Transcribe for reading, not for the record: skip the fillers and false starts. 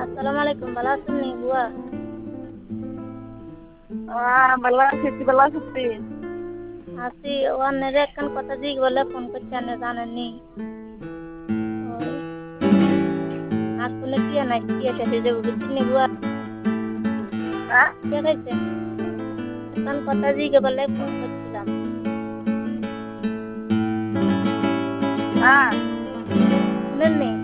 আসসালামু আলাইকুম, ভালো আছেন নি বুয়া? ভালো আছি, তুই ভালো আছিস তুই? আছি। ও আপনারে একখান কথা জিজ্ঞেস বলে ফোন করছি, আপনি জানেননি? ওই আসলে কি শেষ হয়ে যাবো বুঝছেন নি বুয়া? হ্যাঁ কে খাইছেন? একখান কথা জিজ্ঞেস বলে ফোন করছিলাম। হ্যাঁ শুনেন নি?